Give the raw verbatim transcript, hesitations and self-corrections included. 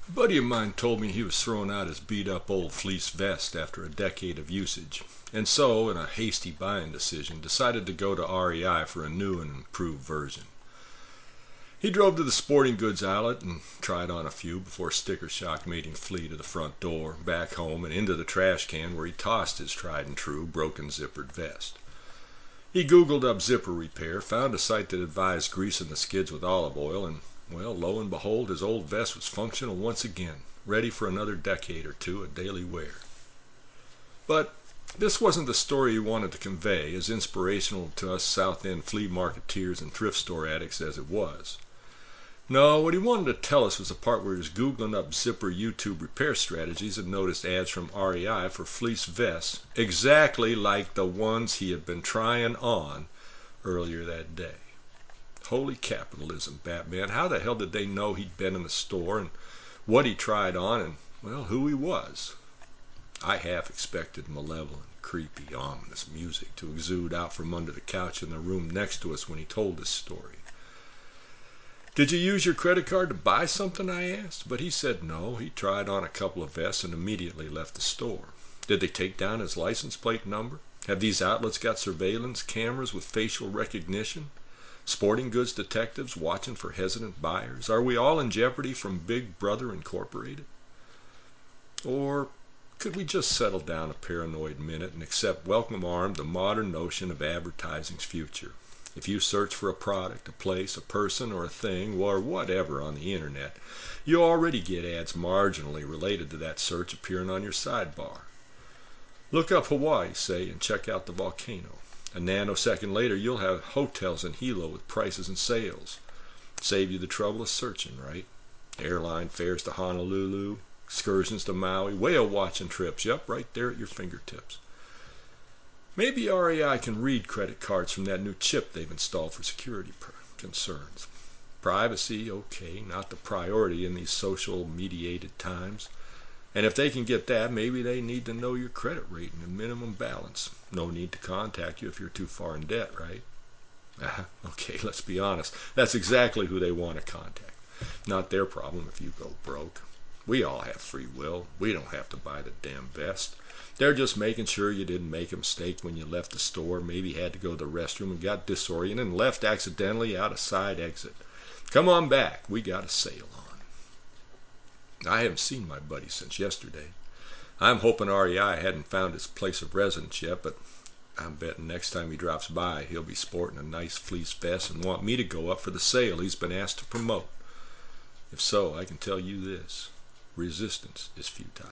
A buddy of mine told me he was throwing out his beat-up old fleece vest after a decade of usage, and so, in a hasty buying decision, decided to go to R E I for a new and improved version. He drove to the sporting goods outlet and tried on a few before sticker shock made him flee to the front door, back home, and into the trash can where he tossed his tried-and-true broken zippered vest. He Googled up zipper repair, found a site that advised greasing the skids with olive oil, and, well, lo and behold, his old vest was functional once again, ready for another decade or two of daily wear. But this wasn't the story he wanted to convey, as inspirational to us South End flea marketeers and thrift store addicts as it was. No, what he wanted to tell us was the part where he was Googling up zipper YouTube repair strategies and noticed ads from R E I for fleece vests exactly like the ones he had been trying on earlier that day. Holy capitalism, Batman. How the hell did they know he'd been in the store and what he tried on and, well, who he was? I half expected malevolent, creepy, ominous music to exude out from under the couch in the room next to us when he told this story. "Did you use your credit card to buy something?" I asked, but he said no. He tried on a couple of vests and immediately left the store. Did they take down his license plate number? Have these outlets got surveillance cameras with facial recognition? Sporting goods detectives watching for hesitant buyers? Are we all in jeopardy from Big Brother Incorporated? Or could we just settle down a paranoid minute and accept welcome armed the modern notion of advertising's future? If you search for a product, a place, a person, or a thing, or whatever on the internet, you already get ads marginally related to that search appearing on your sidebar. Look up Hawaii, say, and check out the volcano. A nanosecond later, you'll have hotels in Hilo with prices and sales. Save you the trouble of searching, right? Airline fares to Honolulu, excursions to Maui, whale watching trips, yep, right there at your fingertips. Maybe R E I can read credit cards from that new chip they've installed for security concerns. Privacy, okay, not the priority in these social-mediated times. And if they can get that, maybe they need to know your credit rating and minimum balance. No need to contact you if you're too far in debt, right? Ah, okay, let's be honest. That's exactly who they want to contact. Not their problem if you go broke. We all have free will. We don't have to buy the damn vest. They're just making sure you didn't make a mistake when you left the store, maybe had to go to the restroom and got disoriented and left accidentally out a side exit. Come on back. We got a sale on. I haven't seen my buddy since yesterday. I'm hoping R E I hadn't found his place of residence yet, but I'm betting next time he drops by he'll be sporting a nice fleece vest and want me to go up for the sale he's been asked to promote. If so, I can tell you this: resistance is futile.